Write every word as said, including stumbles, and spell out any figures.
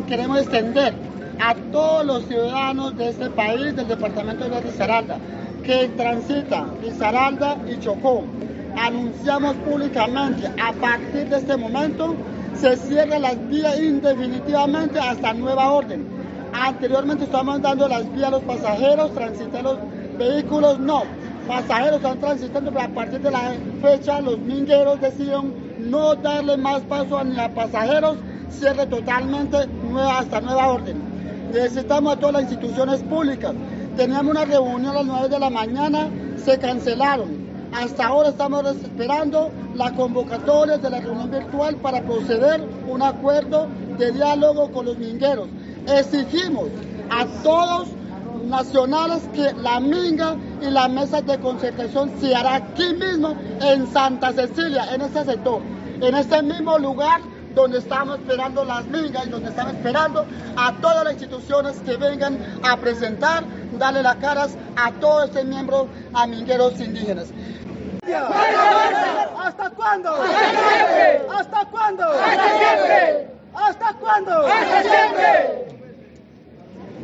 queremos extender a todos los ciudadanos de este país, del departamento de Risaralda, que transitan Risaralda y Chocó. Anunciamos públicamente, a partir de este momento, se cierran las vías indefinitivamente hasta nueva orden. Anteriormente estamos dando las vías a los pasajeros, transitan los vehículos, no. Pasajeros están transitando, pero a partir de la fecha los mingueros decidieron no darle más paso ni a pasajeros, cierre totalmente nueva, hasta nueva orden. Necesitamos a todas las instituciones públicas. Teníamos una reunión a las nueve de la mañana, se cancelaron. Hasta ahora estamos esperando la convocatoria de la reunión virtual para proceder a un acuerdo de diálogo con los mingueros. Exigimos a todos nacionales que la minga y la mesa de concertación se hará aquí mismo en Santa Cecilia, en este sector, en este mismo lugar donde estamos esperando las mingas y donde estamos esperando a todas las instituciones que vengan a presentar, darle las caras a todos estos miembros a mingueros indígenas. ¿Hasta cuándo? ¡Hasta siempre! ¿Hasta cuándo? ¡Hasta siempre! ¿Hasta cuándo? ¡Hasta siempre!